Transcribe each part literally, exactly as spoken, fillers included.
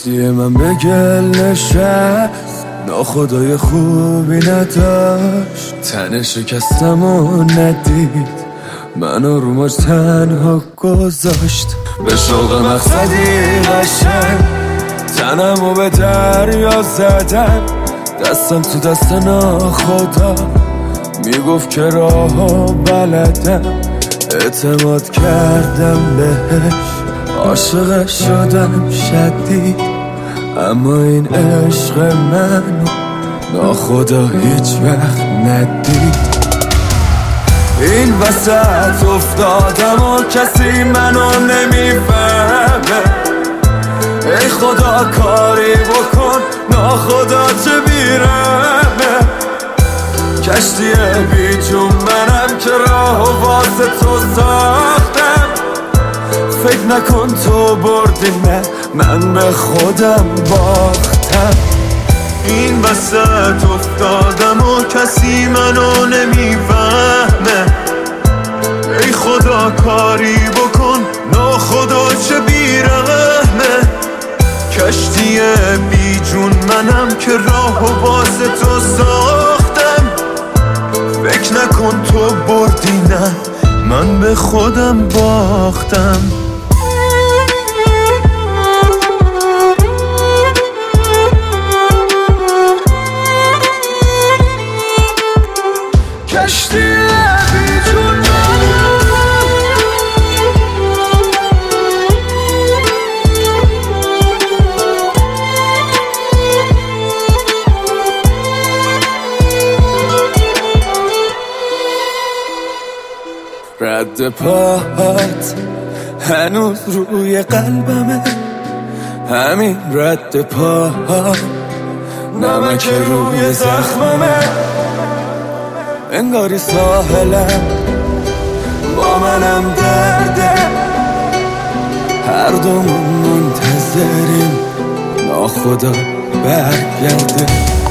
کشتی من به گل نشست، ناخدای خوبی نداشت، تن شکستم و ندید، منو رو موج تنها گذاشت. به شوق مقصدی قشنگ تنمو به دریا زدم، دستم تو دست ناخدا میگفت که راهو بلدم. اعتماد کردم بهش، عاشق شدم شدید، اما این عشق منو ناخدا هیچ وقت ندید. این وسط افتادم و کسی منو نمیفهمه، ای خدا کاری بکن ناخدا چه بیرمه. کشتی بی جون منم که راه واسه تو ساختم، فکر نکن تو بردی نه من به خودم باختم. این وسط افتادم و کسی منو نمیفهمه، ای خدا کاری بکن ناخدا چه بیرحمه. کشتی بی جون منم که راه واسه تو ساختم، فکر نکن تو بردی نه من به خودم باختم. کشتی بی جون رد پاهات هنوز روی قلبمه، همین رد پاهات نمک روی زخممه. انگاری ساحلم با منم درده، هر دومون منتظریم ناخدا برگرده.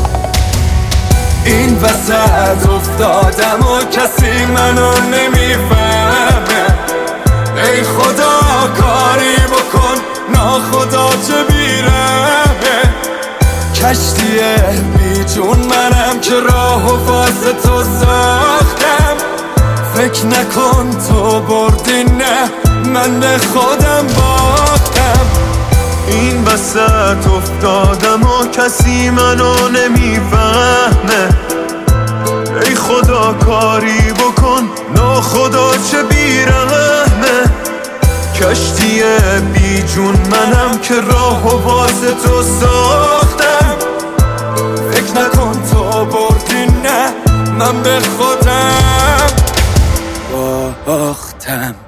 این وسط افتادم و کسی منو نمیفهمه، ای خدا کاری بکن ناخدا چه بیرمه. کشتی بی جون منم که راه واسه تو ساختم، فکر نکن تو بردی نه من به خودم باختم. این وسط افتادم و کسی منو نمیفهمه، ای خدا کاری بکن ناخدا چه بیرحمه. کشتی بی جون منم که راه واسه تو ساختم، فکر نکن تو بردی نه من به خودم باختم.